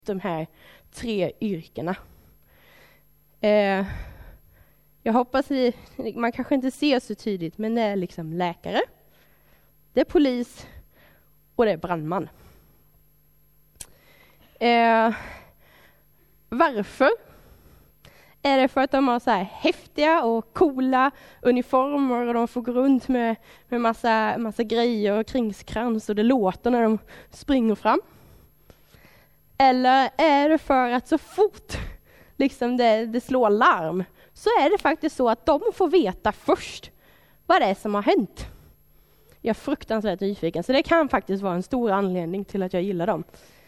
de här 3 yrkena. Jag hoppas man kanske inte ser så tydligt, men det är liksom läkare, det är polis och det är brandman. Varför? Är det för att de har så här häftiga och coola uniformer och de får gå runt med massa grejer och kringskrans och det låter när de springer fram? Eller är det för att så fort liksom det slår larm så är det faktiskt så att de får veta först vad det är som har hänt? Jag är fruktansvärt nyfiken, så det kan faktiskt vara en stor anledning till att jag gillar dem.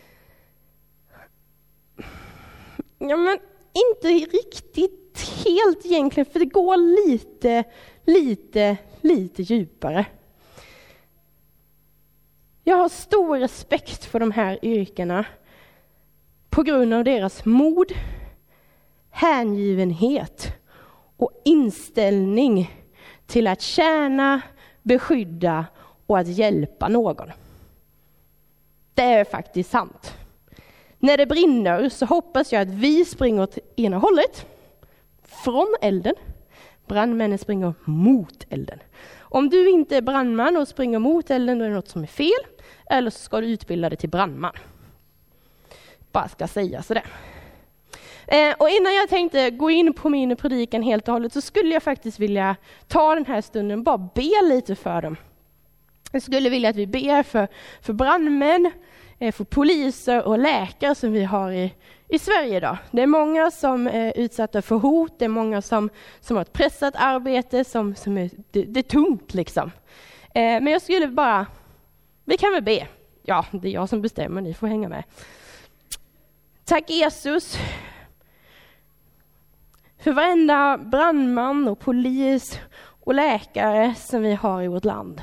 Ja, men inte riktigt helt egentligen, för det går lite djupare. Jag har stor respekt för de här yrkena på grund av deras mod, hängivenhet och inställning till att tjäna, beskydda och att hjälpa någon. Det är faktiskt sant. När det brinner så hoppas jag att vi springer åt ena hållet, från elden. Brandmännen springer mot elden. Om du inte är brandman och springer mot elden, då är det något som är fel. Eller så ska du utbilda dig till brandman. Bara ska säga sådär. Och innan jag tänkte gå in på min predikan helt och hållet, så skulle jag faktiskt vilja ta den här stunden och bara be lite för dem. Jag skulle vilja att vi ber för brandmän, för poliser och läkare som vi har i Sverige idag. Det är många som är utsatta för hot, det är många som har ett pressat arbete, som det är tungt liksom. Men jag skulle bara, vi kan väl be. Ja, det är jag som bestämmer, ni får hänga med. Tack Jesus för varenda brandman och polis och läkare som vi har i vårt land.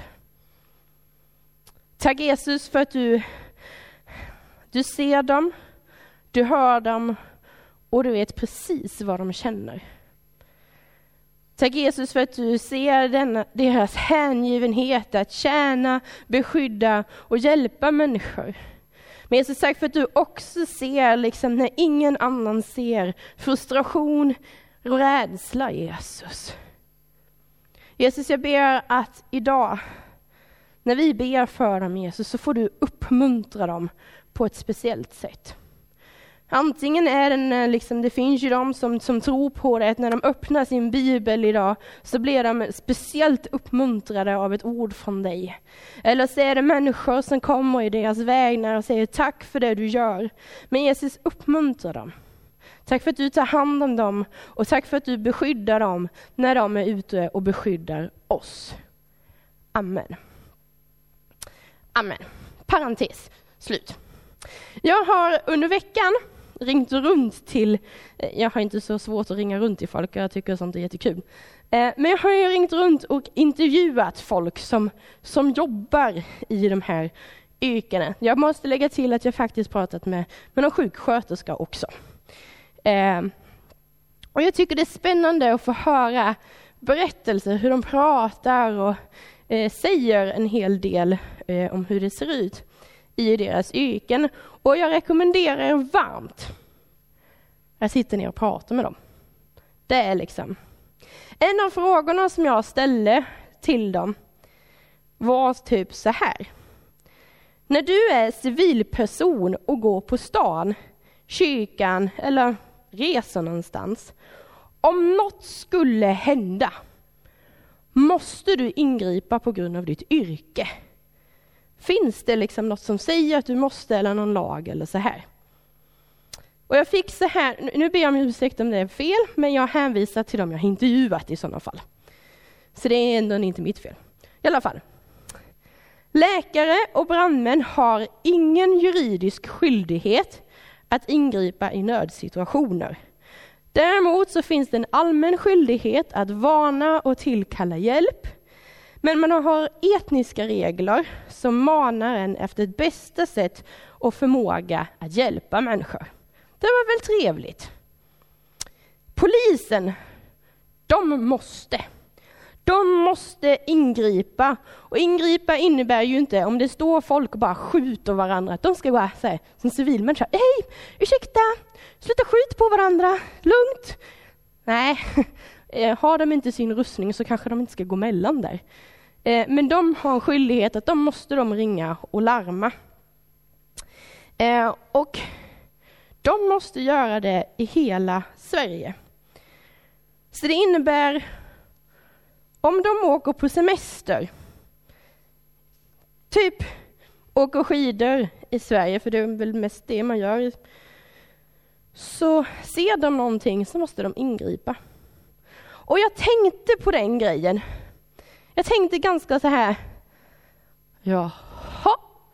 Tack Jesus för att du ser dem, du hör dem och du vet precis vad de känner. Tack Jesus för att du ser deras hängivenhet att tjäna, beskydda och hjälpa människor. Men Jesus, tack för att du också ser liksom när ingen annan ser frustration och rädsla, Jesus. Jesus, jag ber att idag när vi ber för dem, Jesus, så får du uppmuntra dem på ett speciellt sätt. Antingen är den liksom, det finns ju de som tror på det, att när de öppnar sin bibel idag så blir de speciellt uppmuntrade av ett ord från dig. Eller så är det människor som kommer i deras vägnar och säger tack för det du gör. Men Jesus, uppmuntrar dem. Tack för att du tar hand om dem och tack för att du beskyddar dem när de är ute och beskyddar oss. Amen. Amen. Parentes. Slut. Jag har under veckan ringt runt till, jag har inte så svårt att ringa runt till folk, jag tycker sånt är jättekul. Men jag har ju ringt runt och intervjuat folk som jobbar i de här yrkena. Jag måste lägga till att jag faktiskt pratat med någon sjuksköterska också. Och jag tycker det är spännande att få höra berättelser, hur de pratar och säger en hel del om hur det ser ut i deras yrken. Och jag rekommenderar er varmt att sitta ner och prata med dem. Det är liksom en av frågorna som jag ställde till dem var typ så här. När du är civilperson och går på stan, kyrkan eller reser någonstans, om något skulle hända, måste du ingripa på grund av ditt yrke? Finns det liksom något som säger att du måste, eller någon lag eller så här? Och jag fick så här, nu ber jag om ursäkt om det är fel, men jag hänvisar till dem jag har intervjuat i sådana fall. Så det är ändå inte mitt fel. I alla fall. Läkare och brandmän har ingen juridisk skyldighet att ingripa i nödsituationer. Däremot så finns det en allmän skyldighet att varna och tillkalla hjälp. Men man har etniska regler som manar en efter ett bästa sätt och förmåga att hjälpa människor. Det var väl trevligt. Polisen, de De måste ingripa. Och ingripa innebär ju inte, om det står folk och bara skjuter varandra, att de ska gå så här, som civilmänniska. Hej, ursäkta, sluta skjut på varandra, lugnt. Nej, har de inte sin rustning så kanske de inte ska gå mellan där. Men de har en skyldighet att de måste ringa och larma. Och de måste göra det i hela Sverige. Så det innebär, om de åker på semester, typ åker skidor i Sverige, för det är väl mest det man gör, så ser de någonting så måste de ingripa. Och jag tänkte på den grejen. Jag tänkte ganska så här, jaha.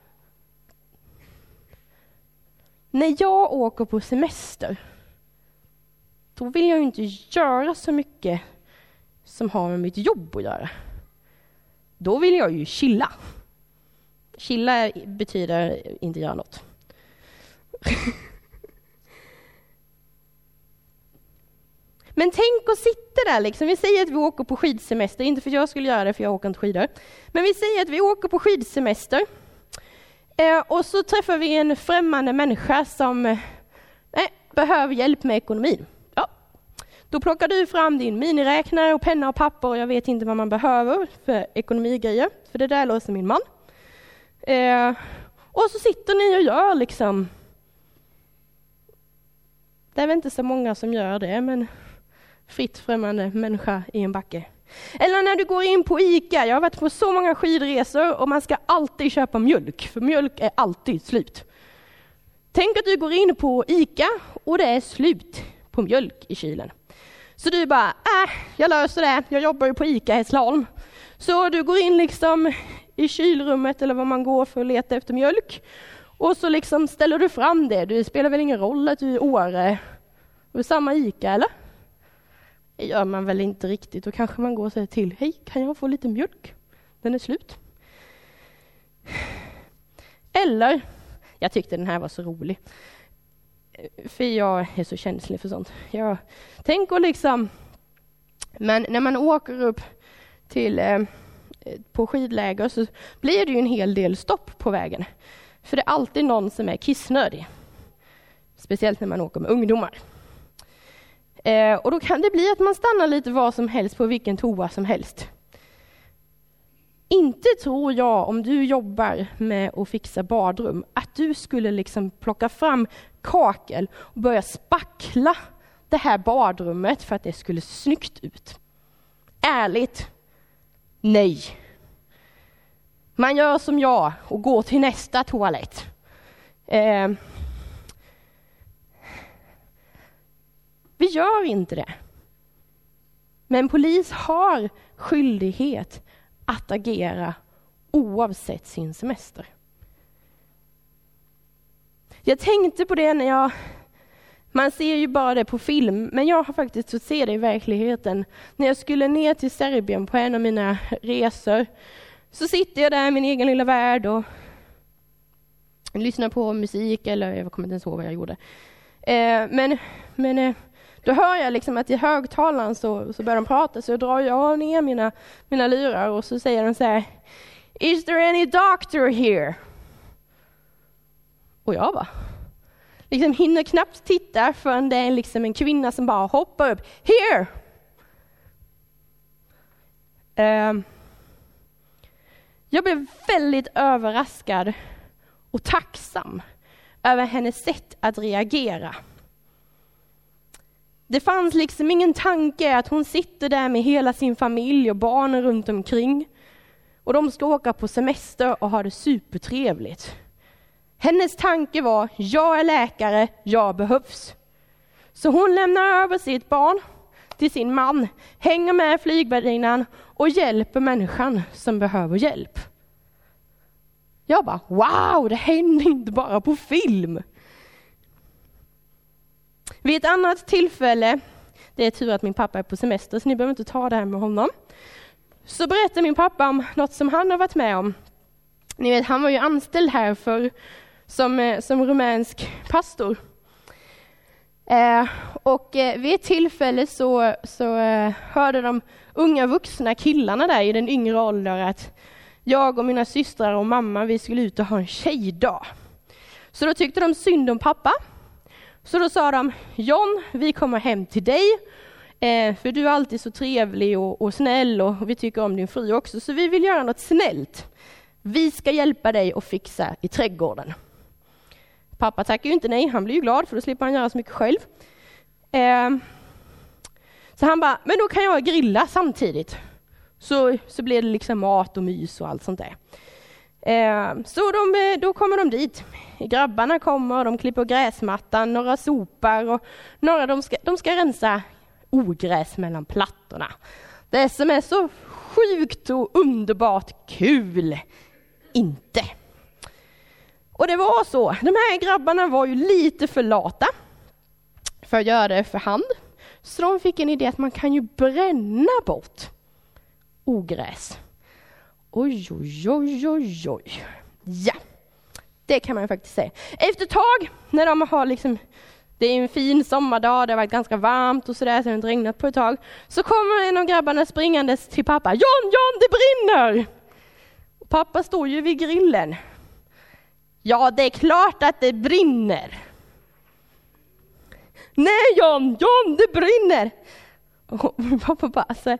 När jag åker på semester, då vill jag ju inte göra så mycket som har med mitt jobb att göra. Då vill jag ju chilla. Chilla betyder inte göra något. Men tänk att sitta där liksom. Vi säger att vi åker på skidsemester. Inte för jag skulle göra det, för jag åker inte skidor. Men vi säger att vi åker på skidsemester. Och så träffar vi en främmande människa som behöver hjälp med ekonomin. Ja. Då plockar du fram din miniräknare och penna och papper. Och jag vet inte vad man behöver för ekonomigrejer. För det där låser min man. Och så sitter ni och gör liksom. Det är väl inte så många som gör det, men fritt främmande människa i en backe. Eller när du går in på ICA. Jag har varit på så många skidresor och man ska alltid köpa mjölk. För mjölk är alltid slut. Tänk att du går in på ICA och det är slut på mjölk i kylen. Så du bara, jag löser det. Jag jobbar ju på ICA i Hässleholm. Så du går in liksom i kylrummet eller vad man går för att leta efter mjölk. Och så liksom ställer du fram det. Det spelar väl ingen roll att du är Åre och samma ICA, eller? Det gör man väl inte riktigt. Då kanske man går och säger till. Hej, kan jag få lite mjölk? Den är slut. Eller, jag tyckte den här var så rolig. För jag är så känslig för sånt. Jag tänker liksom, men när man åker upp till på skidläger så blir det ju en hel del stopp på vägen. För det är alltid någon som är kissnödig. Speciellt när man åker med ungdomar. Och då kan det bli att man stannar lite var som helst på vilken toa som helst. Inte tror jag, om du jobbar med att fixa badrum, att du skulle liksom plocka fram kakel och börja spackla det här badrummet för att det skulle se snyggt ut. Ärligt, nej. Man gör som jag och går till nästa toalett. Vi gör inte det. Men polis har skyldighet att agera oavsett sin semester. Jag tänkte på det när man ser ju bara det på film, men jag har faktiskt fått se det i verkligheten. När jag skulle ner till Serbien på en av mina resor, så sitter jag där i min egen lilla värld och lyssnar på musik, eller jag kommer inte ens ihåg vad jag gjorde. Men då hör jag liksom att i högtalaren så börjar de prata, så drar jag ner mina lurar och så säger de så här: Is there any doctor here? Och jag bara liksom hinner knappt titta förrän det är liksom en kvinna som bara hoppar upp. Here! Jag blev väldigt överraskad och tacksam över hennes sätt att reagera. Det fanns liksom ingen tanke att hon sitter där med hela sin familj och barnen runt omkring. Och de ska åka på semester och ha det supertrevligt. Hennes tanke var, jag är läkare, jag behövs. Så hon lämnar över sitt barn till sin man, hänger med flygvärdinnan och hjälper människan som behöver hjälp. Jag bara, wow, det händer inte bara på film. Vid ett annat tillfälle, det är tur att min pappa är på semester så ni behöver inte ta det här med honom. Så berättar min pappa om något som han har varit med om. Ni vet, han var ju anställd här som rumänsk pastor. Vid ett tillfälle så hörde de unga vuxna killarna där i den yngre åldern att jag och mina systrar och mamma, vi skulle ut och ha en tjejdag. Så då tyckte de synd om pappa. Så då sa de, John, vi kommer hem till dig. För du är alltid så trevlig och snäll och vi tycker om din fru också. Så vi vill göra något snällt. Vi ska hjälpa dig att fixa i trädgården. Pappa tackar ju inte nej, han blir ju glad för då slipper han göra så mycket själv. Så han bara, men då kan jag grilla samtidigt. Så blir det liksom mat och mys och allt sånt där. Så då kommer de dit. Grabbarna kommer, de klipper gräsmattan, några sopar och några de ska rensa ogräs mellan plattorna. Det som är så sjukt och underbart kul. Inte. Och det var så. De här grabbarna var ju lite för lata för att göra det för hand. Så de fick en idé att man kan ju bränna bort ogräs. Oj. Ja, det kan man ju faktiskt säga. Efter ett tag, när de har liksom, det är en fin sommardag, det har varit ganska varmt och sådär, så det har inte regnat på ett tag. Så kommer en av grabbarna springandes till pappa. John, det brinner! Och pappa står ju vid grillen. Ja, det är klart att det brinner. Nej John, det brinner! Och pappa bara, alltså,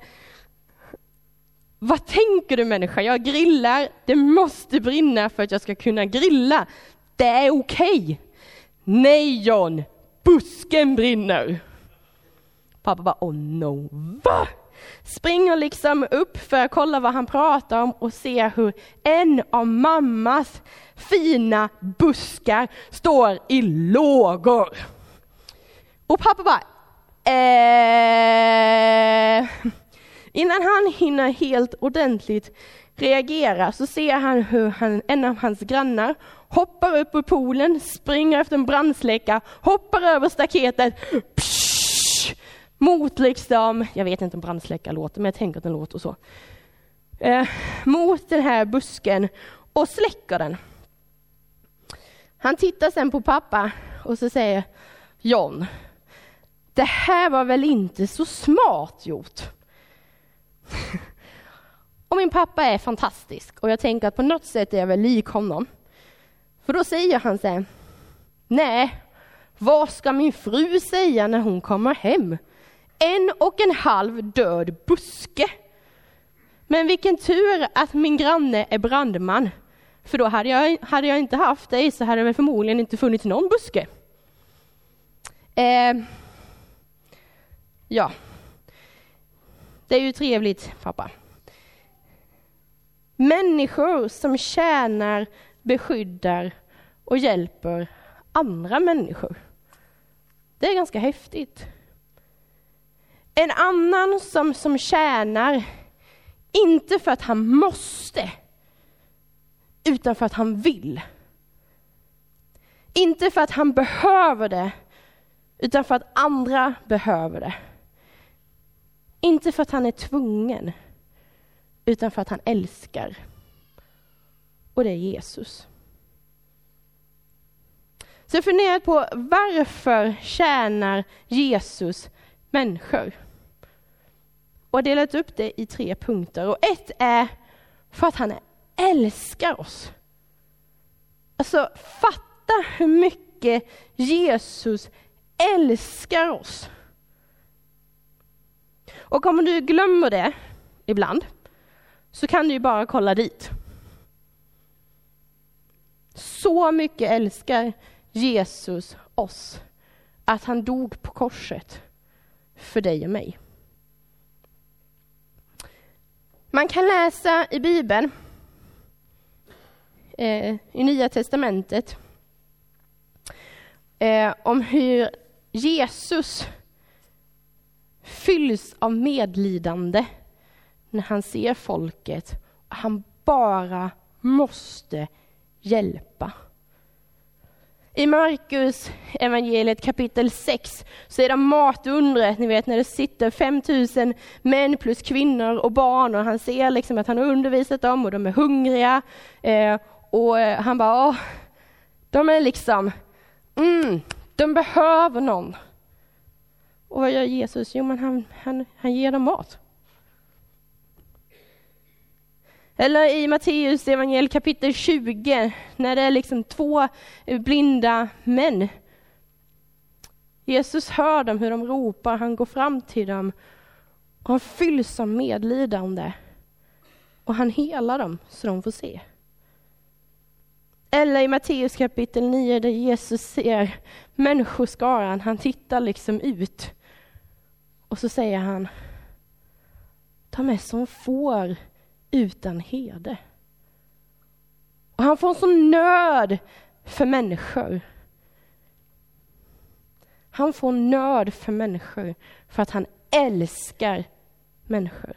vad tänker du människa? Jag grillar, det måste brinna för att jag ska kunna grilla. Det är okej. Nej John, busken brinner. Pappa bara, oh no, va? Springer liksom upp för att kolla vad han pratar om och ser hur en av mammas fina buskar står i lågor. Och pappa bara, innan han hinner helt ordentligt reagera så ser han hur en av hans grannar hoppar upp ur poolen, springer efter en brandsläckare, hoppar över staketet, mot liksom, jag vet inte om brandsläckare låter, men jag tänker att den låter så. Mot den här busken och släcker den. Han tittar sen på pappa och så säger, John, det här var väl inte så smart gjort. Och min pappa är fantastisk och jag tänker att på något sätt är jag väl lik honom. För då säger han så här, nej, vad ska min fru säga när hon kommer hem? 1,5 död buske. Men vilken tur att min granne är brandman. För då hade jag inte haft dig så hade det förmodligen inte funnits någon buske. Ja, det är ju trevligt, pappa. Människor som tjänar, beskyddar och hjälper andra människor. Det är ganska häftigt. En annan som tjänar, inte för att han måste, utan för att han vill. Inte för att han behöver det, utan för att andra behöver det. Inte för att han är tvungen, utan för att han älskar. Och det är Jesus. Så jag funderar på varför tjänar Jesus människor? Och delat upp det i 3 punkter. Och ett är för att han älskar oss. Alltså fatta hur mycket Jesus älskar oss. Och om du glömmer det ibland så kan du ju bara kolla dit. Så mycket älskar Jesus oss att han dog på korset för dig och mig. Man kan läsa i Bibeln, i Nya testamentet, om hur Jesus fylls av medlidande när han ser folket. Han bara måste hjälpa. I Markus evangeliet kapitel 6 så är det matundret, ni vet när det sitter 5000 män plus kvinnor och barn och han ser liksom att han har undervisat dem och de är hungriga och han bara, de är liksom, de behöver någon Och vad gör Jesus? Jo, men han ger dem mat. Eller i Matteus evangeliet kapitel 20, när det är liksom 2 blinda män. Jesus hör dem, hur de ropar, han går fram till dem och han fylls av medlidande. Och han helar dem så de får se. Eller i Matteus kapitel 9 där Jesus ser människoskaran, han tittar liksom ut. Och så säger han, de är som får utan herde. Och han får en sån nöd för människor. Han får nöd för människor för att han älskar människor.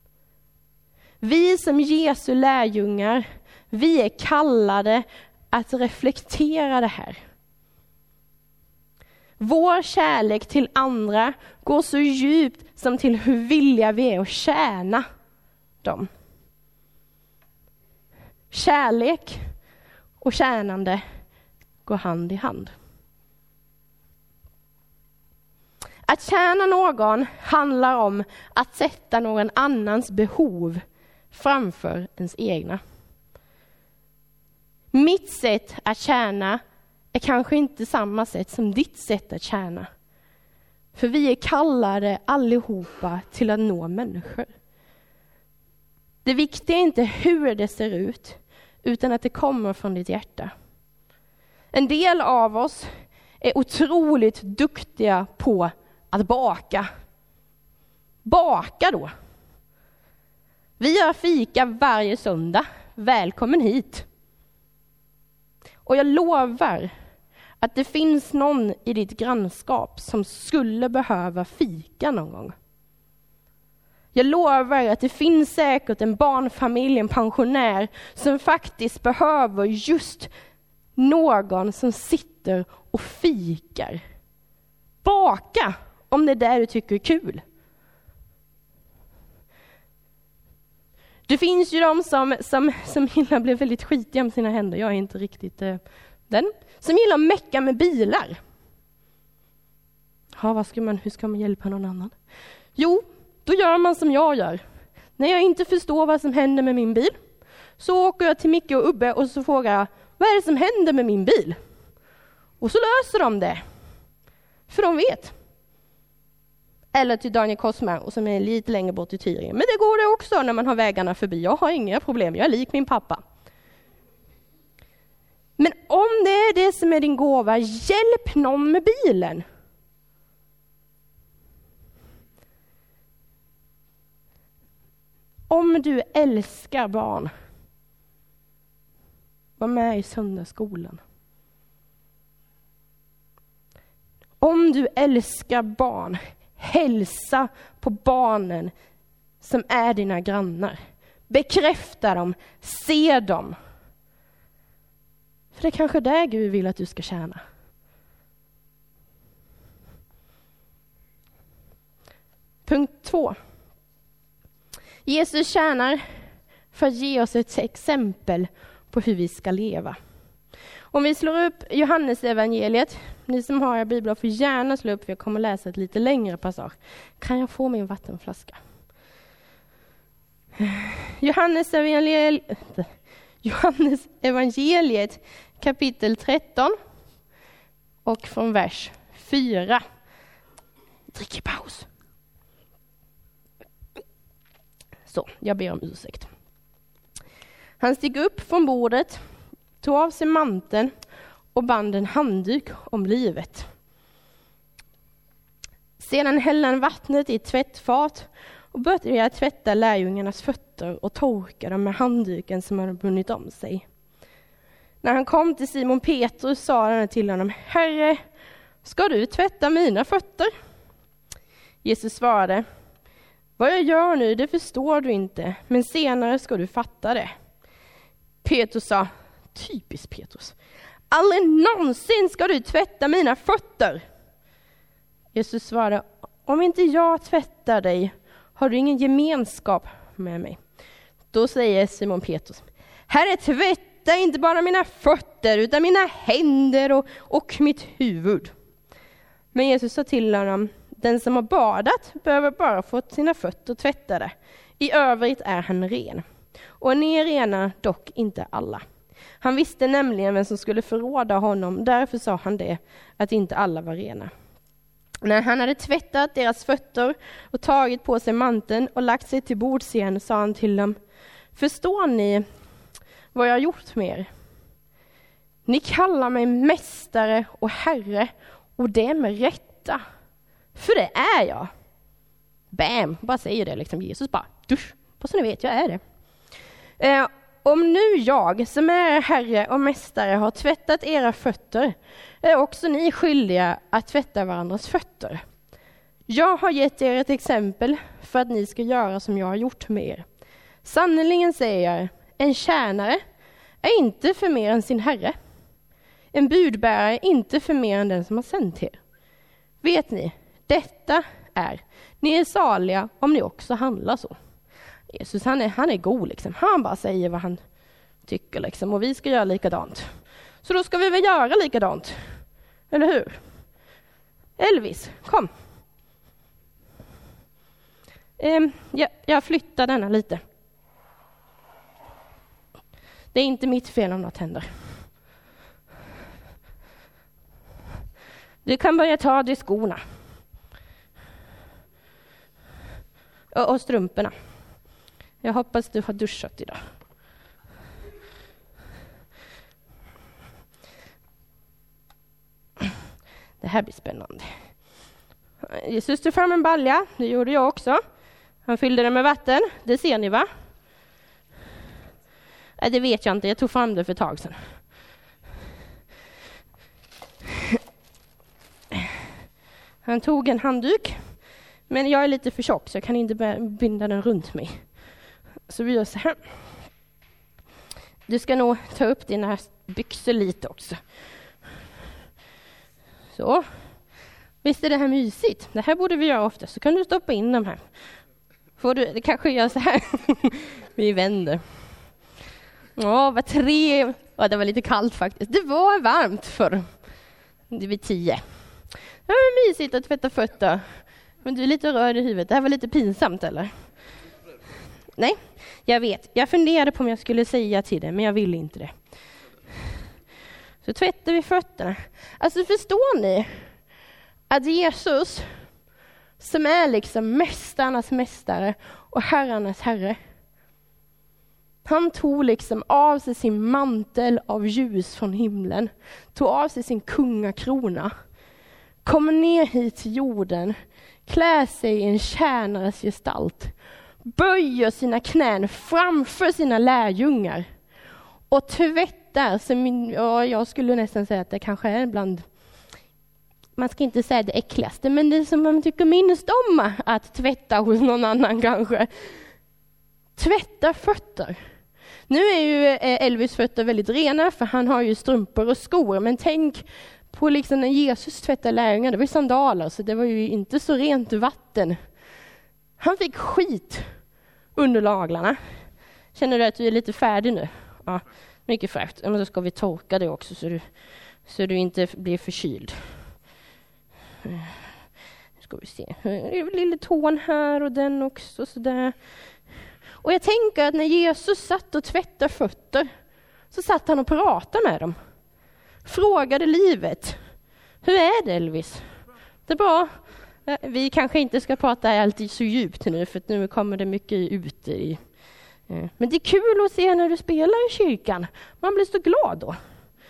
Vi som Jesu lärjungar, vi är kallade att reflektera det här. Vår kärlek till andra går så djupt som till hur villiga vi är att tjäna dem. Kärlek och tjänande går hand i hand. Att tjäna någon handlar om att sätta någon annans behov framför ens egna. Mitt sätt att tjäna är kanske inte samma sätt som ditt sätt att tjäna. För vi är kallade allihopa till att nå människor. Det viktiga är inte hur det ser ut, utan att det kommer från ditt hjärta. En del av oss är otroligt duktiga på att baka. Baka då. Vi gör fika varje söndag. Välkommen hit. Och jag lovar att det finns någon i ditt grannskap som skulle behöva fika någon gång. Jag lovar att det finns säkert en barnfamilj, en pensionär som faktiskt behöver just någon som sitter och fikar. Baka om det är det du tycker är kul. Det finns ju de som gillar bli väldigt skitiga med sina händer. Jag är inte riktigt den. Som gillar att mecka med bilar. Ja, hur ska man hjälpa någon annan? Jo, då gör man som jag gör. När jag inte förstår vad som händer med min bil, så åker jag till Micke och Ubbe och så frågar jag, vad är det som händer med min bil? Och så löser de det. För de vet. Eller till Daniel Korsman, och som är lite längre bort i Tyringen. Men det går det också när man har vägarna förbi. Jag har inga problem, jag är lik min pappa. Men om det är det som är din gåva, hjälp någon med bilen. Om du älskar barn, var med i söndagsskolan. Om du älskar barn, hälsa på barnen som är dina grannar. Bekräfta dem, se dem. För det är kanske där Gud vill att du ska tjäna. Punkt 2. Jesus tjänar för att ge oss ett exempel på hur vi ska leva. Om vi slår upp Johannes evangeliet, ni som har er biblar får gärna slå upp, för jag kommer läsa ett lite längre passage. Kan jag få min vattenflaska? Johannes evangeliet kapitel 13 och från vers 4. Drick i paus. Så, jag ber om ursäkt. Han steg upp från bordet, tog av sig manteln och band en handduk om livet. Sedan hällde han vattnet i ett tvättfat och började tvätta lärjungarnas fötter och torka dem med handduken som hade bundit om sig. När han kom till Simon Petrus sa han till honom, Herre, ska du tvätta mina fötter? Jesus svarade, vad jag gör nu, det förstår du inte, men senare ska du fatta det. Petrus sa, typiskt Petrus, aldrig någonsin ska du tvätta mina fötter. Jesus svarade, om inte jag tvättar dig har du ingen gemenskap med mig. Då säger Simon Petrus, Herre, tvätta inte bara mina fötter utan mina händer och mitt huvud. Men Jesus sa till honom, Den som har badat behöver bara få sina fötter tvättade. I övrigt är han ren. Och ni är rena, dock inte alla. Han visste nämligen vem som skulle förråda honom. Därför sa han det, att inte alla var rena. När han hade tvättat deras fötter och tagit på sig manteln och lagt sig till bords igen, sa han till dem: förstår ni vad jag har gjort med er? Ni kallar mig mästare och herre, och det med rätta. För det är jag. Bam, bara säger det liksom. Jesus bara, dusch, bara så ni vet, jag är det. Om nu jag som är herre och mästare har tvättat era fötter, är också ni skyldiga att tvätta varandras fötter. Jag har gett er ett exempel för att ni ska göra som jag har gjort med er. Sannerligen säger jag, en tjänare är inte för mer än sin herre. En budbärare är inte för mer än den som har sänt er. Vet ni, detta är, ni är saliga om ni också handlar så. Jesus han är god liksom. Han bara säger vad han tycker liksom. Och vi ska göra likadant. Så då ska vi väl göra likadant. Eller hur? Elvis, kom. Jag flyttar denna lite. Det är inte mitt fel om något händer. Du kan börja ta dig skorna. Och strumporna. Jag hoppas du har duschat idag. Det här blir spännande. Jesus tog fram en balja, det gjorde jag också. Han fyllde den med vatten, det ser ni va? Nej, det vet jag inte, jag tog fram det för ett tag sedan. Han tog en handduk, men jag är lite för tjock så jag kan inte binda den runt mig. Så vi gör så här. Du ska nog ta upp dina byxor lite också. Så. Visst är det här mysigt? Det här borde vi göra ofta. Så kan du stoppa in dem här. Det kanske gör så här. Vi vänder. Vad trevligt. Det var lite kallt faktiskt. Det var varmt förr. Det var 10. Det var mysigt att tvätta fötter. Men du är lite rörd i huvudet. Det här var lite pinsamt eller? Nej, jag vet. Jag funderade på om jag skulle säga till det, men jag ville inte det. Så tvättar vi fötterna. Alltså förstår ni att Jesus, som är liksom mästarnas mästare och herrarnas herre, han tog liksom av sig sin mantel av ljus från himlen, tog av sig sin kungakrona, kommer ner hit till jorden, klär sig i en tjänares gestalt, böjer sina knän framför sina lärjungar och tvättar, jag skulle nästan säga att det kanske är bland, man ska inte säga det äckligaste, men det som man tycker minst om att tvätta hos någon annan kanske. Tvätta fötter. Nu är ju Elvis fötter väldigt rena för han har ju strumpor och skor, men tänk på liksom när Jesus tvättade lärjungarna, det var ju sandaler så det var ju inte så rent vatten. Han fick skit under naglarna. Känner du att du är lite färdig nu? Ja, mycket fräscht. Men då ska vi torka det också så du inte blir förkyld. Nu ska vi se. Lilla tån här och den också sådär. Och jag tänker att när Jesus satt och tvättade fötter så satt han och pratade med dem. Frågade livet. Hur är det Elvis? Det är bra. Vi kanske inte ska prata alltid så djupt nu för att nu kommer det mycket ut i. Men det är kul att se när du spelar i kyrkan. Man blir så glad då.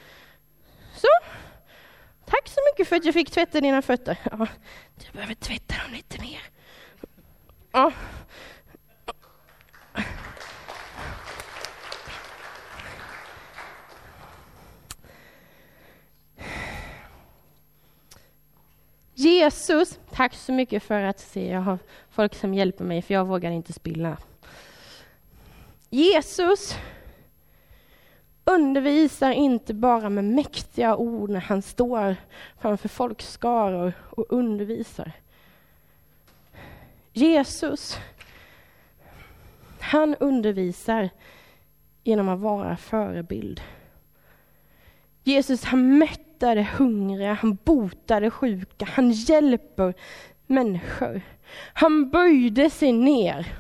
Så. Tack så mycket för att jag fick tvätta dina fötter. Ja, du behöver tvätta dem lite mer. Ja. Jesus, tack så mycket för att se. Jag har folk som hjälper mig för jag vågar inte spilla. Jesus undervisar inte bara med mäktiga ord när han står framför folkskaror och undervisar. Jesus, han undervisar genom att vara förebild. Jesus, han mättade hungriga, han botade sjuka, han hjälper människor. Han böjde sig ner.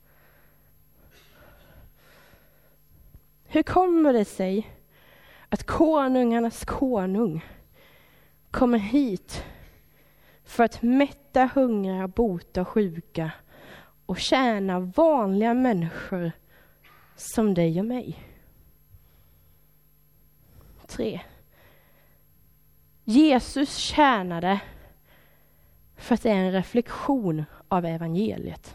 Hur kommer det sig att konungarnas konung kommer hit för att mätta hungriga, bota sjuka och tjäna vanliga människor som dig och mig? 3. Jesus tjänade för att det är en reflektion av evangeliet.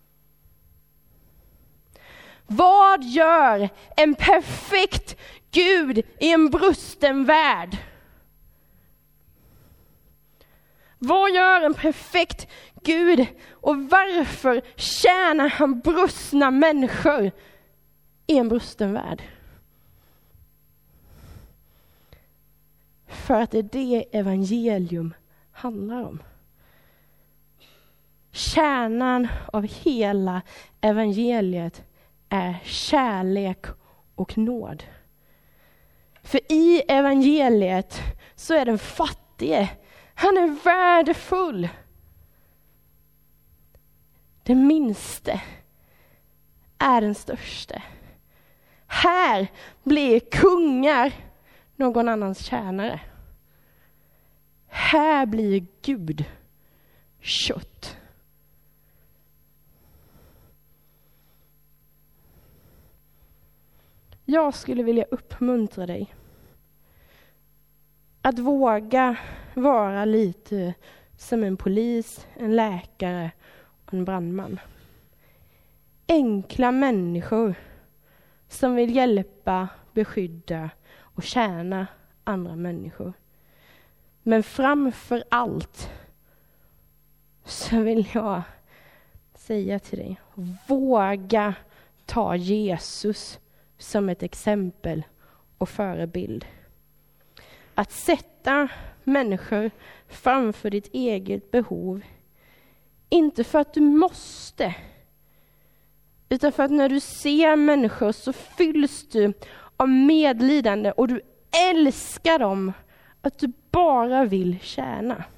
Vad gör en perfekt Gud i en brusten värld? Vad gör en perfekt Gud och varför tjänar han brustna människor i en brusten värld? För att det är det evangelium handlar om. Kärnan av hela evangeliet är kärlek och nåd. För i evangeliet så är den fattige, han är värdefull. Den minste är den störste. Här blir kungar någon annans tjänare. Här blir Gud kött. Jag skulle vilja uppmuntra dig att våga vara lite som en polis, en läkare och en brandman. Enkla människor som vill hjälpa, beskydda och tjäna andra människor. Men framför allt så vill jag säga till dig, våga ta Jesus som ett exempel och förebild. Att sätta människor framför ditt eget behov. Inte för att du måste, utan för att när du ser människor så fylls du av medlidande och du älskar dem, att du bara vill tjäna.